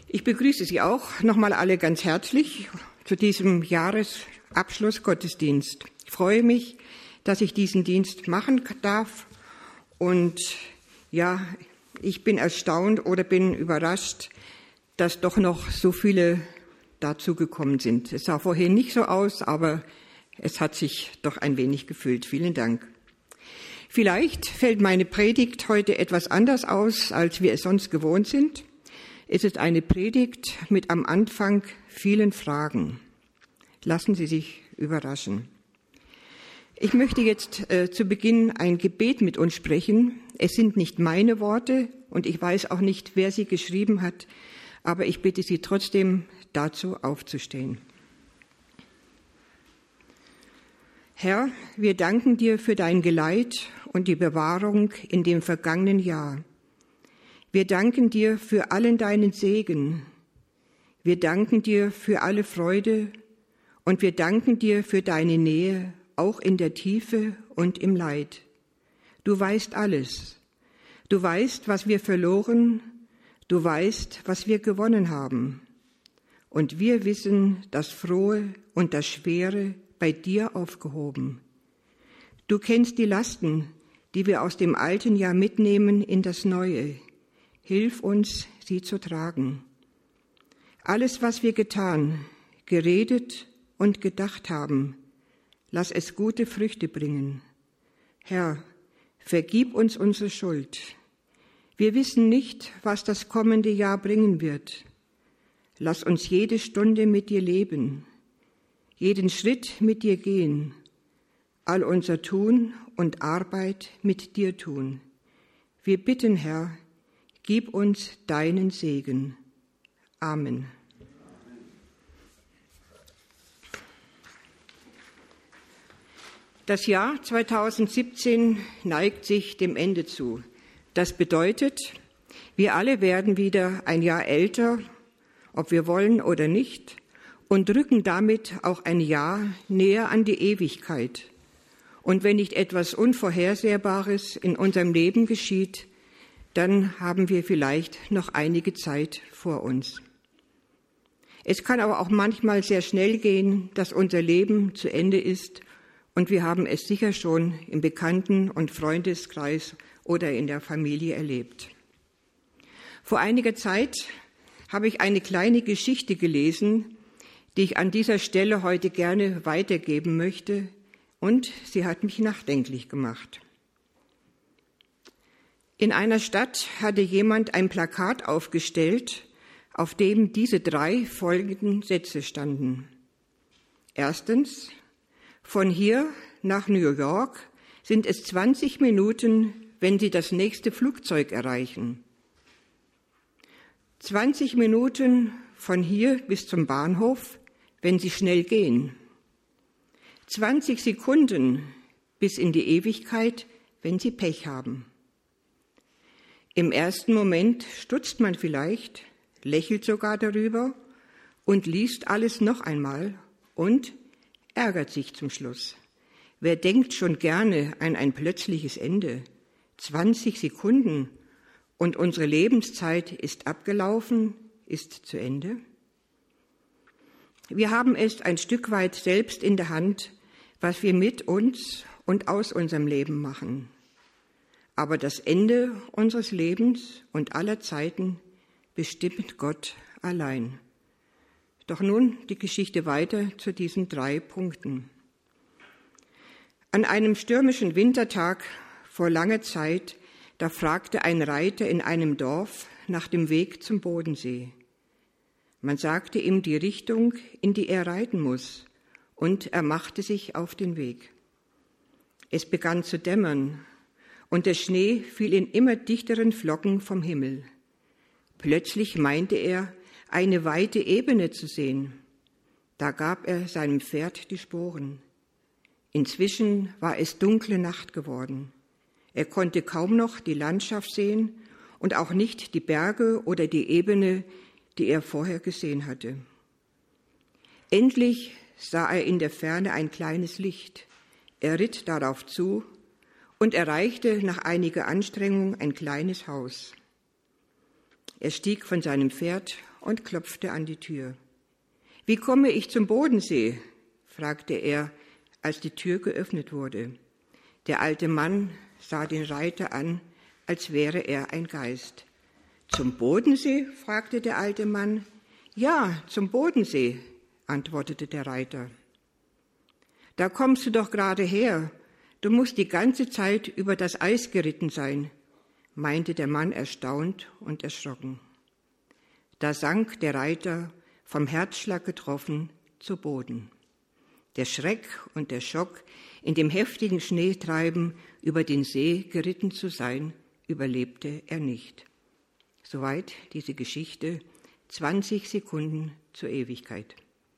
Ich begrüße Sie auch nochmal alle ganz herzlich zu diesem Jahresabschlussgottesdienst. Ich freue mich, dass ich diesen Dienst machen darf. Und ja, ich bin erstaunt oder bin überrascht, dass doch noch so viele dazugekommen sind. Es sah vorher nicht so aus, aber es hat sich doch ein wenig gefüllt. Vielen Dank. Vielleicht fällt meine Predigt heute etwas anders aus, als wir es sonst gewohnt sind. Es ist eine Predigt mit am Anfang vielen Fragen. Lassen Sie sich überraschen. Ich möchte jetzt zu Beginn ein Gebet mit uns sprechen. Es sind nicht meine Worte und ich weiß auch nicht, wer sie geschrieben hat, aber ich bitte Sie trotzdem, dazu aufzustehen. Herr, wir danken dir für dein Geleit und die Bewahrung in dem vergangenen Jahr. Wir danken dir für allen deinen Segen. Wir danken dir für alle Freude und wir danken dir für deine Nähe, auch in der Tiefe und im Leid. Du weißt alles. Du weißt, was wir verloren. Du weißt, was wir gewonnen haben. Und wir wissen das Frohe und das Schwere bei dir aufgehoben. Du kennst die Lasten, die wir aus dem alten Jahr mitnehmen in das neue. Hilf uns, sie zu tragen. Alles, was wir getan, geredet und gedacht haben, lass es gute Früchte bringen. Herr, vergib uns unsere Schuld. Wir wissen nicht, was das kommende Jahr bringen wird. Lass uns jede Stunde mit dir leben, jeden Schritt mit dir gehen, all unser Tun und Arbeit mit dir tun. Wir bitten, Herr, gib uns deinen Segen. Amen. Das Jahr 2017 neigt sich dem Ende zu. Das bedeutet, wir alle werden wieder ein Jahr älter, ob wir wollen oder nicht, und rücken damit auch ein Jahr näher an die Ewigkeit. Und wenn nicht etwas Unvorhersehbares in unserem Leben geschieht, dann haben wir vielleicht noch einige Zeit vor uns. Es kann aber auch manchmal sehr schnell gehen, dass unser Leben zu Ende ist und wir haben es sicher schon im Bekannten- und Freundeskreis oder in der Familie erlebt. Vor einiger Zeit habe ich eine kleine Geschichte gelesen, die ich an dieser Stelle heute gerne weitergeben möchte, und sie hat mich nachdenklich gemacht. In einer Stadt hatte jemand ein Plakat aufgestellt, auf dem diese 3 folgenden Sätze standen. Erstens, von hier nach New York sind es 20 Minuten, wenn Sie das nächste Flugzeug erreichen. 20 Minuten von hier bis zum Bahnhof, wenn Sie schnell gehen. 20 Sekunden bis in die Ewigkeit, wenn Sie Pech haben. Im ersten Moment stutzt man vielleicht, lächelt sogar darüber und liest alles noch einmal und ärgert sich zum Schluss. Wer denkt schon gerne an ein plötzliches Ende? 20 Sekunden und unsere Lebenszeit ist abgelaufen, ist zu Ende? Wir haben es ein Stück weit selbst in der Hand, was wir mit uns und aus unserem Leben machen. Aber das Ende unseres Lebens und aller Zeiten bestimmt Gott allein. Doch nun die Geschichte weiter zu diesen 3 Punkten. An einem stürmischen Wintertag vor langer Zeit, da fragte ein Reiter in einem Dorf nach dem Weg zum Bodensee. Man sagte ihm die Richtung, in die er reiten muss, und er machte sich auf den Weg. Es begann zu dämmern, und der Schnee fiel in immer dichteren Flocken vom Himmel. Plötzlich meinte er, eine weite Ebene zu sehen. Da gab er seinem Pferd die Sporen. Inzwischen war es dunkle Nacht geworden. Er konnte kaum noch die Landschaft sehen und auch nicht die Berge oder die Ebene, die er vorher gesehen hatte. Endlich sah er in der Ferne ein kleines Licht. Er ritt darauf zu und erreichte nach einiger Anstrengung ein kleines Haus. Er stieg von seinem Pferd und klopfte an die Tür. »Wie komme ich zum Bodensee?« fragte er, als die Tür geöffnet wurde. Der alte Mann sah den Reiter an, als wäre er ein Geist. »Zum Bodensee?« fragte der alte Mann. »Ja, zum Bodensee«, antwortete der Reiter. »Da kommst du doch gerade her. Du musst die ganze Zeit über das Eis geritten sein«, meinte der Mann erstaunt und erschrocken. Da sank der Reiter, vom Herzschlag getroffen, zu Boden. Der Schreck und der Schock, in dem heftigen Schneetreiben über den See geritten zu sein, überlebte er nicht. Soweit diese Geschichte, 20 Sekunden zur Ewigkeit.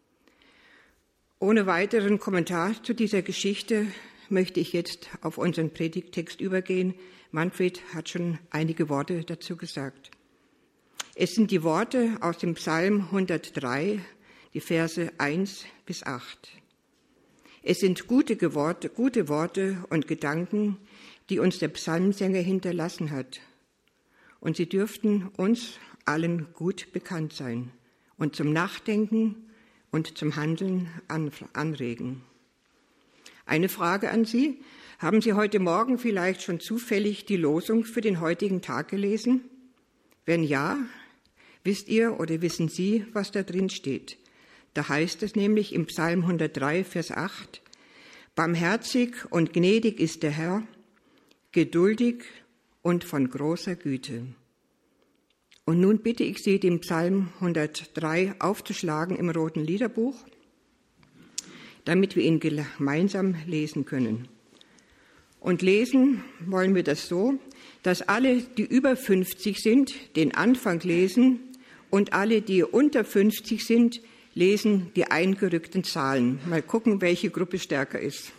Ohne weiteren Kommentar zu dieser Geschichte möchte ich jetzt auf unseren Predigttext übergehen. Manfred hat schon einige Worte dazu gesagt. Es sind die Worte aus dem Psalm 103, die Verse 1 bis 8. Es sind gute Worte und Gedanken, die uns der Psalmsänger hinterlassen hat. Und sie dürften uns allen gut bekannt sein und zum Nachdenken und zum Handeln anregen. Eine Frage an Sie. Haben Sie heute Morgen vielleicht schon zufällig die Losung für den heutigen Tag gelesen? Wenn ja, wisst ihr oder wissen Sie, was da drin steht? Da heißt es nämlich im Psalm 103, Vers 8, »Barmherzig und gnädig ist der Herr, geduldig und von großer Güte.« Und nun bitte ich Sie, den Psalm 103 aufzuschlagen im roten Liederbuch, damit wir ihn gemeinsam lesen können. Und lesen wollen wir das so, dass alle, die über 50 sind, den Anfang lesen und alle, die unter 50 sind, lesen die eingerückten Zahlen. Mal gucken, welche Gruppe stärker ist.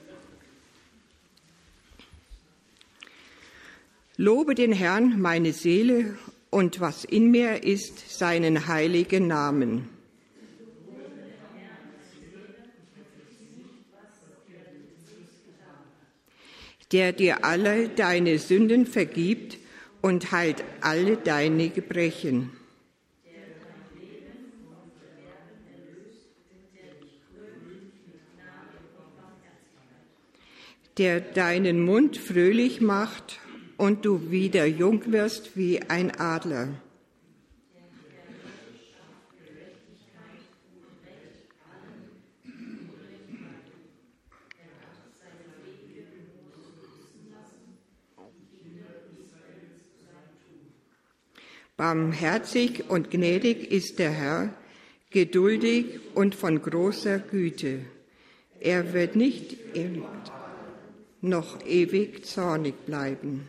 Lobe den Herrn, meine Seele, und was in mir ist, seinen heiligen Namen. Der dir alle deine Sünden vergibt und heilt alle deine Gebrechen. Der deinen Mund fröhlich macht und du wieder jung wirst wie ein Adler. Barmherzig und gnädig ist der Herr, geduldig und von großer Güte. Er wird nicht noch ewig zornig bleiben.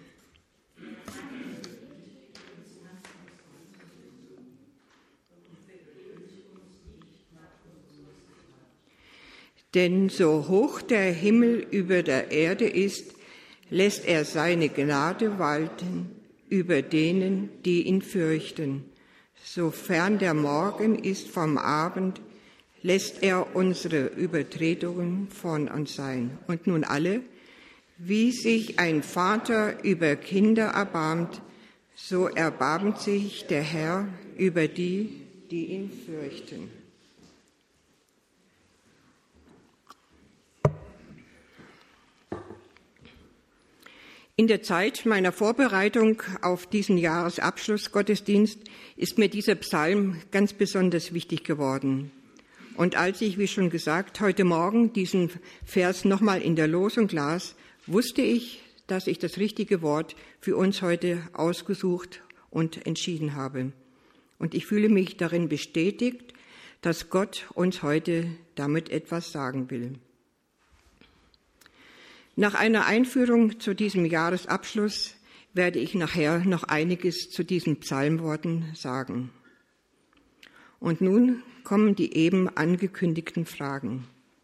Denn so hoch der Himmel über der Erde ist, lässt er seine Gnade walten über denen, die ihn fürchten. Sofern der Morgen ist vom Abend, lässt er unsere Übertretungen von uns sein. Und nun alle, wie sich ein Vater über Kinder erbarmt, so erbarmt sich der Herr über die, die ihn fürchten. In der Zeit meiner Vorbereitung auf diesen Jahresabschlussgottesdienst ist mir dieser Psalm ganz besonders wichtig geworden. Und als ich, wie schon gesagt, heute Morgen diesen Vers nochmal in der Losung las, wusste ich, dass ich das richtige Wort für uns heute ausgesucht und entschieden habe. Und ich fühle mich darin bestätigt, dass Gott uns heute damit etwas sagen will. Nach einer Einführung zu diesem Jahresabschluss werde ich nachher noch einiges zu diesen Psalmworten sagen. Und nun kommen die eben angekündigten Fragen.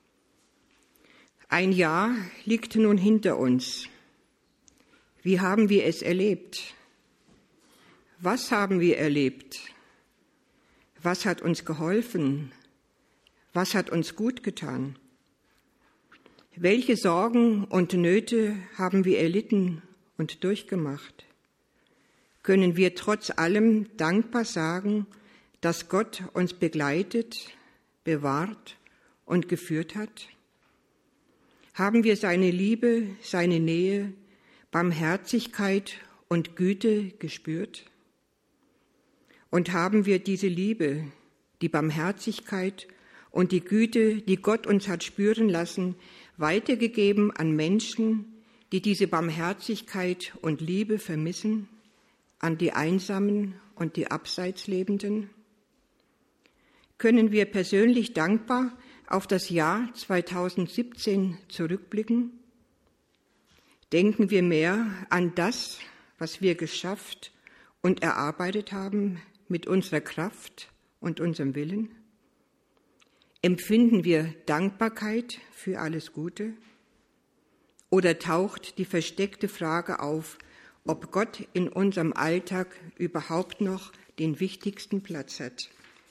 Ein Jahr liegt nun hinter uns. Wie haben wir es erlebt? Was haben wir erlebt? Was hat uns geholfen? Was hat uns gut getan? Welche Sorgen und Nöte haben wir erlitten und durchgemacht? Können wir trotz allem dankbar sagen, dass Gott uns begleitet, bewahrt und geführt hat? Haben wir seine Liebe, seine Nähe, Barmherzigkeit und Güte gespürt? Und haben wir diese Liebe, die Barmherzigkeit und die Güte, die Gott uns hat spüren lassen, weitergegeben an Menschen, die diese Barmherzigkeit und Liebe vermissen, an die Einsamen und die abseits Lebenden? Können wir persönlich dankbar auf das Jahr 2017 zurückblicken? Denken wir mehr an das, was wir geschafft und erarbeitet haben mit unserer Kraft und unserem Willen? Empfinden wir Dankbarkeit für alles Gute? Oder taucht die versteckte Frage auf, ob Gott in unserem Alltag überhaupt noch den wichtigsten Platz hat?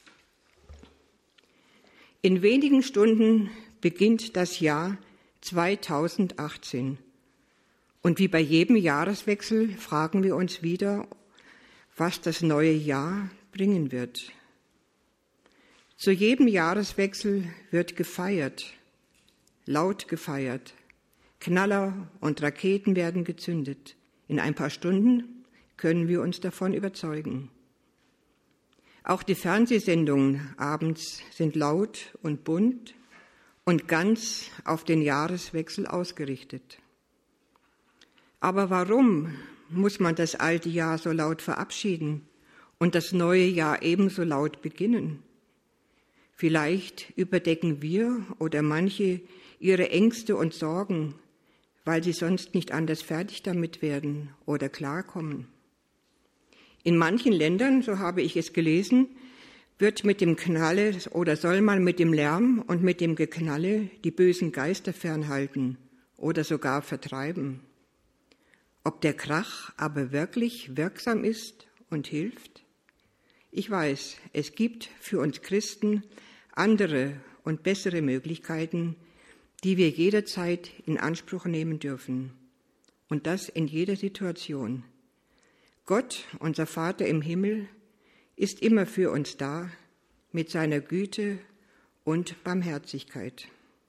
In wenigen Stunden beginnt das Jahr 2018. Und wie bei jedem Jahreswechsel fragen wir uns wieder, was das neue Jahr bringen wird. Zu jedem Jahreswechsel wird gefeiert, laut gefeiert. Knaller und Raketen werden gezündet. In ein paar Stunden können wir uns davon überzeugen. Auch die Fernsehsendungen abends sind laut und bunt und ganz auf den Jahreswechsel ausgerichtet. Aber warum muss man das alte Jahr so laut verabschieden und das neue Jahr ebenso laut beginnen? Vielleicht überdecken wir oder manche ihre Ängste und Sorgen, weil sie sonst nicht anders fertig damit werden oder klarkommen. In manchen Ländern, so habe ich es gelesen, wird mit dem Knalle oder soll man mit dem Lärm und mit dem Geknalle die bösen Geister fernhalten oder sogar vertreiben. Ob der Krach aber wirklich wirksam ist und hilft? Ich weiß, es gibt für uns Christen andere und bessere Möglichkeiten, die wir jederzeit in Anspruch nehmen dürfen. Und das in jeder Situation. Gott, unser Vater im Himmel, ist immer für uns da, mit seiner Güte und Barmherzigkeit.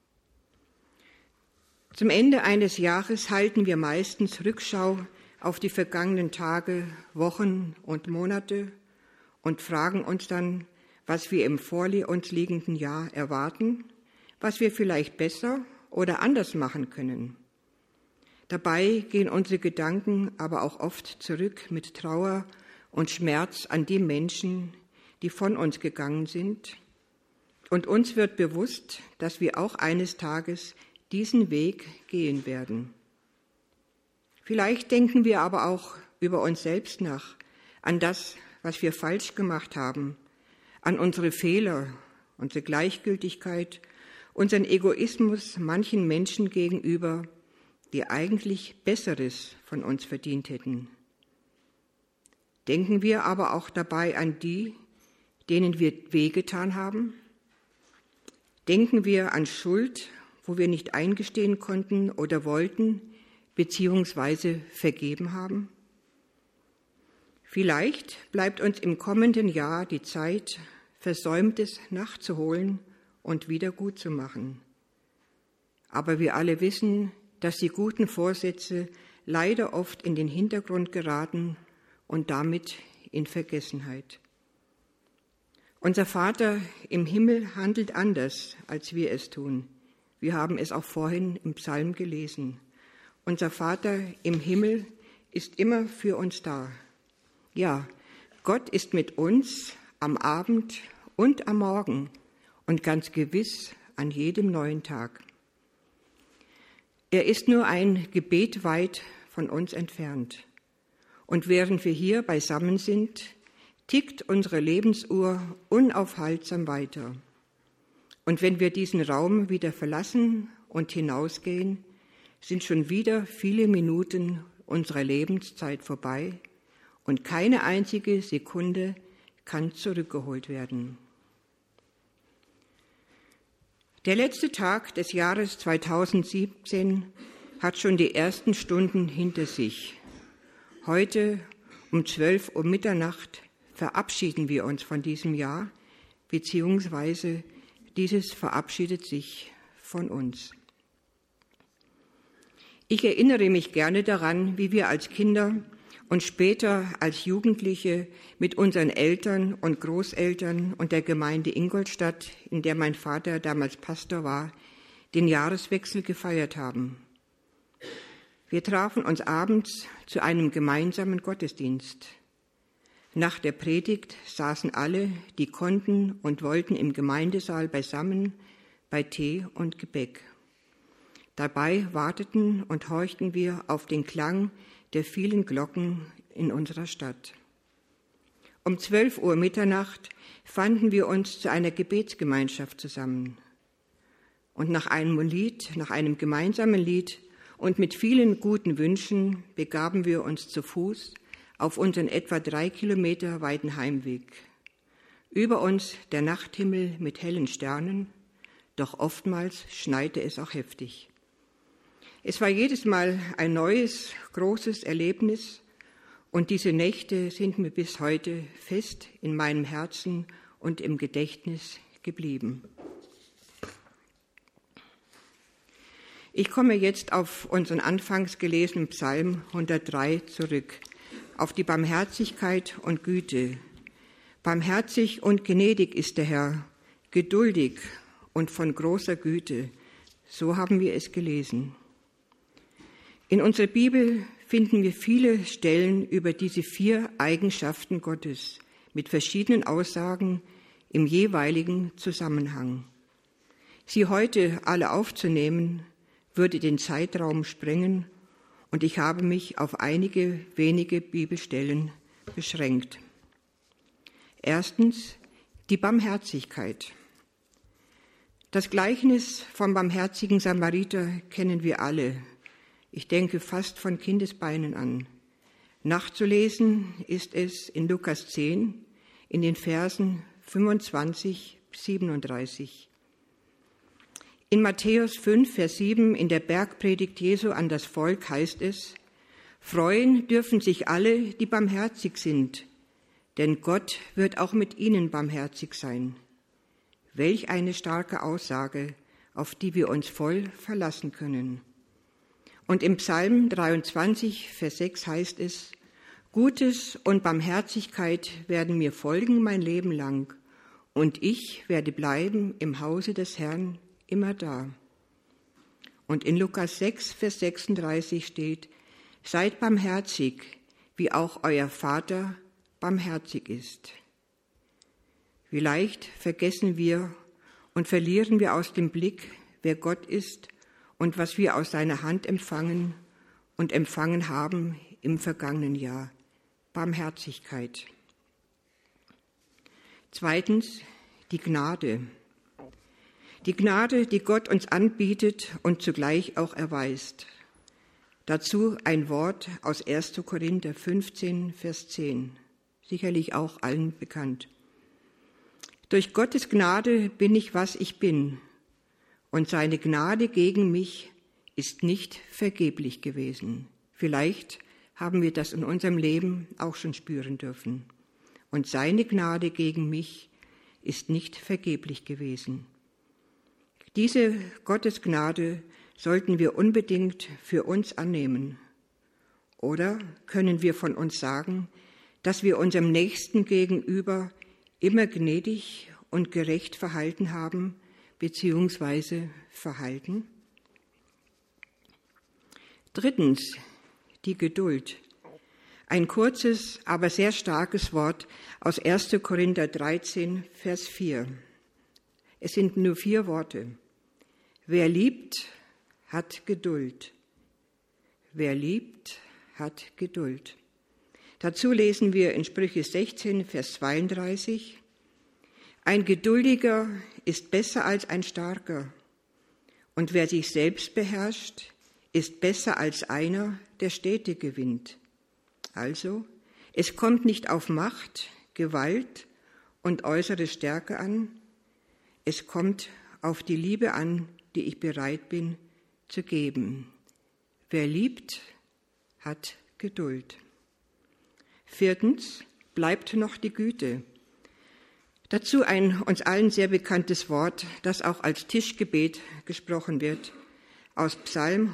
Zum Ende eines Jahres halten wir meistens Rückschau auf die vergangenen Tage, Wochen und Monate und fragen uns dann, was wir im vor uns liegenden Jahr erwarten, was wir vielleicht besser oder anders machen können. Dabei gehen unsere Gedanken aber auch oft zurück mit Trauer und Schmerz an die Menschen, die von uns gegangen sind. Und uns wird bewusst, dass wir auch eines Tages diesen Weg gehen werden. Vielleicht denken wir aber auch über uns selbst nach, an das, was wir falsch gemacht haben, an unsere Fehler, unsere Gleichgültigkeit, unseren Egoismus manchen Menschen gegenüber, die eigentlich Besseres von uns verdient hätten. Denken wir aber auch dabei an die, denen wir wehgetan haben? Denken wir an Schuld, wo wir nicht eingestehen konnten oder wollten, beziehungsweise vergeben haben? Vielleicht bleibt uns im kommenden Jahr die Zeit, Versäumtes nachzuholen und wieder gut zu machen. Aber wir alle wissen, dass die guten Vorsätze leider oft in den Hintergrund geraten und damit in Vergessenheit. Unser Vater im Himmel handelt anders, als wir es tun. Wir haben es auch vorhin im Psalm gelesen. Unser Vater im Himmel ist immer für uns da. Ja, Gott ist mit uns am Abend und am Morgen und ganz gewiss an jedem neuen Tag. Er ist nur ein Gebet weit von uns entfernt. Und während wir hier beisammen sind, tickt unsere Lebensuhr unaufhaltsam weiter. Und wenn wir diesen Raum wieder verlassen und hinausgehen, sind schon wieder viele Minuten unserer Lebenszeit vorbei und keine einzige Sekunde kann zurückgeholt werden. Der letzte Tag des Jahres 2017 hat schon die ersten Stunden hinter sich. Heute um 12 Uhr Mitternacht verabschieden wir uns von diesem Jahr, beziehungsweise dieses verabschiedet sich von uns. Ich erinnere mich gerne daran, wie wir als Kinder und später als Jugendliche mit unseren Eltern und Großeltern und der Gemeinde Ingolstadt, in der mein Vater damals Pastor war, den Jahreswechsel gefeiert haben. Wir trafen uns abends zu einem gemeinsamen Gottesdienst. Nach der Predigt saßen alle, die konnten und wollten, im Gemeindesaal beisammen bei Tee und Gebäck. Dabei warteten und horchten wir auf den Klang der vielen Glocken in unserer Stadt. Um 12 Uhr Mitternacht fanden wir uns zu einer Gebetsgemeinschaft zusammen. Und nach einem gemeinsamen Lied und mit vielen guten Wünschen begaben wir uns zu Fuß auf unseren etwa 3 Kilometer weiten Heimweg. Über uns der Nachthimmel mit hellen Sternen, doch oftmals schneite es auch heftig. Es war jedes Mal ein neues, großes Erlebnis und diese Nächte sind mir bis heute fest in meinem Herzen und im Gedächtnis geblieben. Ich komme jetzt auf unseren anfangs gelesenen Psalm 103 zurück, auf die Barmherzigkeit und Güte. Barmherzig und gnädig ist der Herr, geduldig und von großer Güte. So haben wir es gelesen. In unserer Bibel finden wir viele Stellen über diese 4 Eigenschaften Gottes mit verschiedenen Aussagen im jeweiligen Zusammenhang. Sie heute alle aufzunehmen, würde den Zeitraum sprengen und ich habe mich auf einige wenige Bibelstellen beschränkt. Erstens, die Barmherzigkeit. Das Gleichnis vom barmherzigen Samariter kennen wir alle. Ich denke fast von Kindesbeinen an. Nachzulesen ist es in Lukas 10 in den Versen 25 bis 37. In Matthäus 5, Vers 7 in der Bergpredigt Jesu an das Volk heißt es: Freuen dürfen sich alle, die barmherzig sind, denn Gott wird auch mit ihnen barmherzig sein. Welch eine starke Aussage, auf die wir uns voll verlassen können. Und im Psalm 23, Vers 6 heißt es: Gutes und Barmherzigkeit werden mir folgen mein Leben lang, und ich werde bleiben im Hause des Herrn immer da. Und in Lukas 6, Vers 36 steht: Seid barmherzig, wie auch euer Vater barmherzig ist. Wie leicht vergessen wir und verlieren wir aus dem Blick, wer Gott ist und was wir aus seiner Hand empfangen und empfangen haben im vergangenen Jahr. Barmherzigkeit. Zweitens, die Gnade. Die Gnade, die Gott uns anbietet und zugleich auch erweist. Dazu ein Wort aus 1. Korinther 15, Vers 10, sicherlich auch allen bekannt. Durch Gottes Gnade bin ich, was ich bin, und seine Gnade gegen mich ist nicht vergeblich gewesen. Vielleicht haben wir das in unserem Leben auch schon spüren dürfen. Und seine Gnade gegen mich ist nicht vergeblich gewesen. Diese Gottesgnade sollten wir unbedingt für uns annehmen. Oder können wir von uns sagen, dass wir unserem Nächsten gegenüber immer gnädig und gerecht verhalten haben, beziehungsweise verhalten? Drittens, die Geduld. Ein kurzes, aber sehr starkes Wort aus 1. Korinther 13, Vers 4. Es sind nur 4 Worte. Wer liebt, hat Geduld. Wer liebt, hat Geduld. Dazu lesen wir in Sprüche 16, Vers 32. Ein Geduldiger ist besser als ein Starker, und wer sich selbst beherrscht, ist besser als einer, der Städte gewinnt. Also, es kommt nicht auf Macht, Gewalt und äußere Stärke an, es kommt auf die Liebe an, die ich bereit bin zu geben. Wer liebt, hat Geduld. Viertens, bleibt noch die Güte. Dazu ein uns allen sehr bekanntes Wort, das auch als Tischgebet gesprochen wird, aus Psalm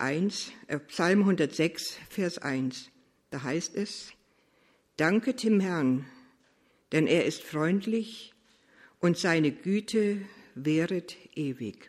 106, Vers 1. Da heißt es: Danket dem Herrn, denn er ist freundlich und seine Güte währet ewig.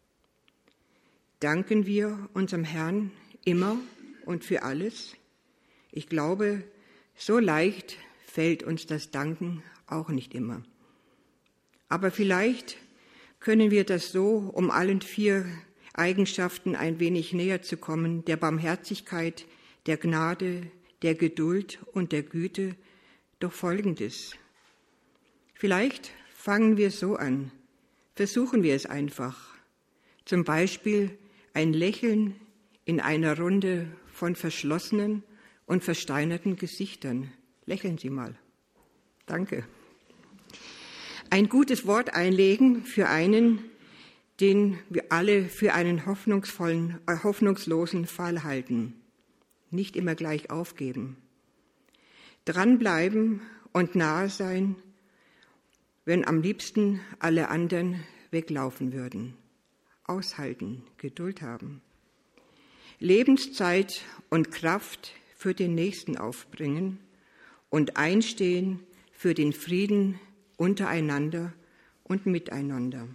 Danken wir unserem Herrn immer und für alles? Ich glaube, so leicht fällt uns das Danken auch nicht immer. Aber vielleicht können wir das so, um allen 4 Eigenschaften ein wenig näher zu kommen, der Barmherzigkeit, der Gnade, der Geduld und der Güte, durch Folgendes. Vielleicht fangen wir so an, versuchen wir es einfach. Zum Beispiel ein Lächeln in einer Runde von verschlossenen und versteinerten Gesichtern. Lächeln Sie mal. Danke. Ein gutes Wort einlegen für einen, den wir alle für einen hoffnungslosen Fall halten. Nicht immer gleich aufgeben. Dranbleiben und nahe sein, wenn am liebsten alle anderen weglaufen würden. Aushalten, Geduld haben. Lebenszeit und Kraft für den Nächsten aufbringen und einstehen für den Frieden untereinander und miteinander.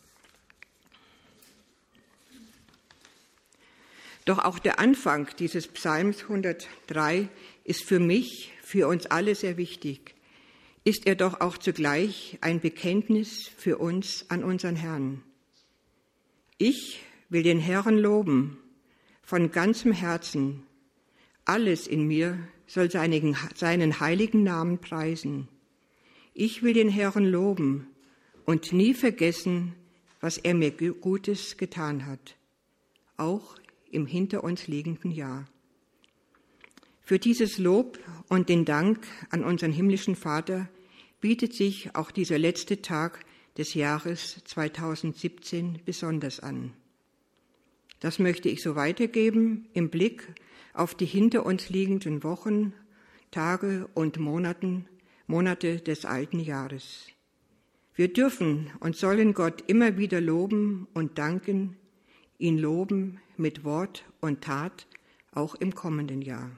Doch auch der Anfang dieses Psalms 103 ist für mich, für uns alle sehr wichtig. Ist er doch auch zugleich ein Bekenntnis für uns an unseren Herrn. Ich will den Herrn loben, von ganzem Herzen. Alles in mir soll seinen heiligen Namen preisen. Ich will den Herrn loben und nie vergessen, was er mir Gutes getan hat, auch im hinter uns liegenden Jahr. Für dieses Lob und den Dank an unseren himmlischen Vater bietet sich auch dieser letzte Tag des Jahres 2017 besonders an. Das möchte ich so weitergeben im Blick auf die hinter uns liegenden Wochen, Tage und Monate des alten Jahres. Wir dürfen und sollen Gott immer wieder loben und danken, ihn loben mit Wort und Tat, auch im kommenden Jahr.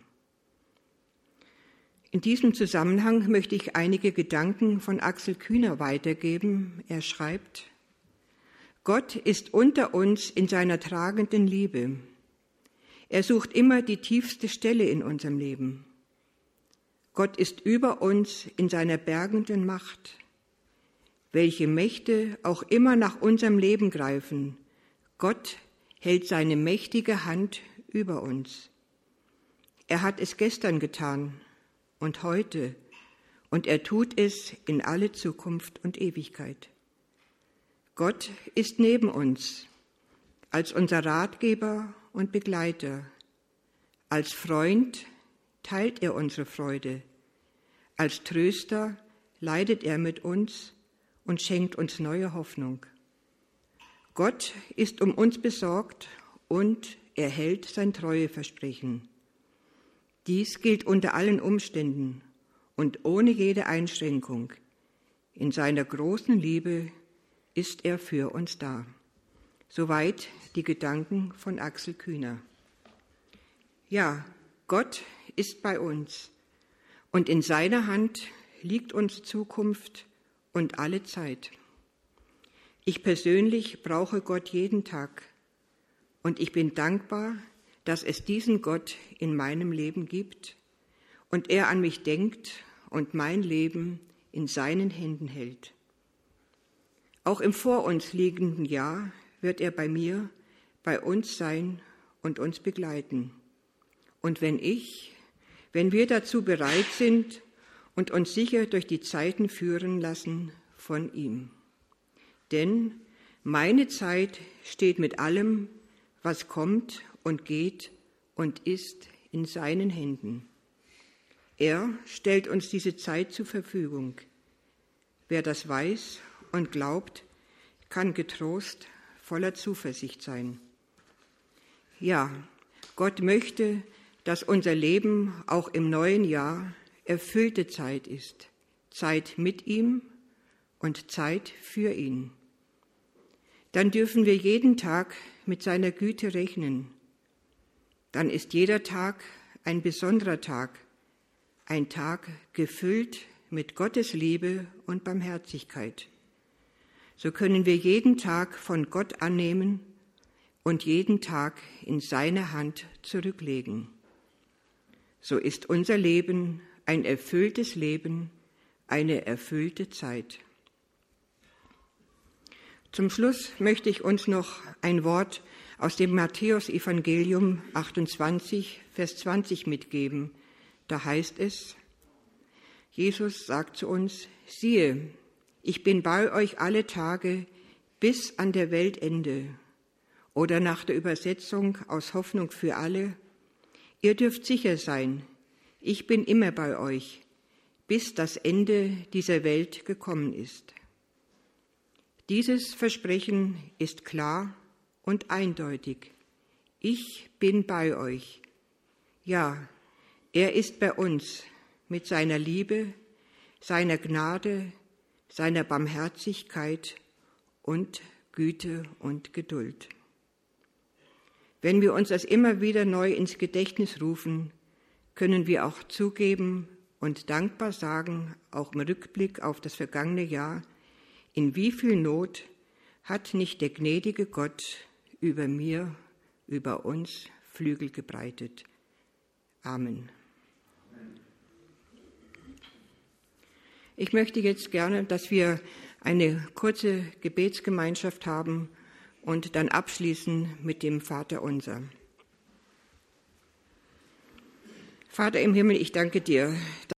In diesem Zusammenhang möchte ich einige Gedanken von Axel Kühner weitergeben. Er schreibt: Gott ist unter uns in seiner tragenden Liebe. Er sucht immer die tiefste Stelle in unserem Leben. Gott ist über uns in seiner bergenden Macht. Welche Mächte auch immer nach unserem Leben greifen, Gott hält seine mächtige Hand über uns. Er hat es gestern getan und heute, und er tut es in alle Zukunft und Ewigkeit. Gott ist neben uns, als unser Ratgeber und Begleiter. Als Freund teilt er unsere Freude. Als Tröster leidet er mit uns und schenkt uns neue Hoffnung. Gott ist um uns besorgt und er hält sein Treueversprechen. Dies gilt unter allen Umständen und ohne jede Einschränkung. In seiner großen Liebe ist er für uns da. Soweit die Gedanken von Axel Kühner. Ja, Gott ist bei uns und in seiner Hand liegt uns Zukunft und alle Zeit. Ich persönlich brauche Gott jeden Tag und ich bin dankbar, dass es diesen Gott in meinem Leben gibt und er an mich denkt und mein Leben in seinen Händen hält. Auch im vor uns liegenden Jahr wird er bei mir, bei uns sein und uns begleiten. Und wenn wir dazu bereit sind und uns sicher durch die Zeiten führen lassen von ihm. Denn meine Zeit steht mit allem, was kommt und geht und ist, in seinen Händen. Er stellt uns diese Zeit zur Verfügung. Wer das weiß und glaubt, kann getrost voller Zuversicht sein. Ja, Gott möchte, dass unser Leben auch im neuen Jahr erfüllte Zeit ist, Zeit mit ihm und Zeit für ihn. Dann dürfen wir jeden Tag mit seiner Güte rechnen. Dann ist jeder Tag ein besonderer Tag, ein Tag gefüllt mit Gottes Liebe und Barmherzigkeit. So können wir jeden Tag von Gott annehmen und jeden Tag in seine Hand zurücklegen. So ist unser Leben ein erfülltes Leben, eine erfüllte Zeit. Zum Schluss möchte ich uns noch ein Wort aus dem Matthäus-Evangelium 28, Vers 20 mitgeben. Da heißt es, Jesus sagt zu uns, siehe, ich bin bei euch alle Tage bis an der Weltende. Oder nach der Übersetzung aus Hoffnung für alle, ihr dürft sicher sein, ich bin immer bei euch, bis das Ende dieser Welt gekommen ist. Dieses Versprechen ist klar und eindeutig. Ich bin bei euch. Ja, er ist bei uns mit seiner Liebe, seiner Gnade, seiner Barmherzigkeit und Güte und Geduld. Wenn wir uns das immer wieder neu ins Gedächtnis rufen, können wir auch zugeben und dankbar sagen, auch im Rückblick auf das vergangene Jahr, in wie viel Not hat nicht der gnädige Gott über mir, über uns Flügel gebreitet. Amen. Ich möchte jetzt gerne, dass wir eine kurze Gebetsgemeinschaft haben und dann abschließen mit dem Vaterunser. Vater im Himmel, ich danke dir,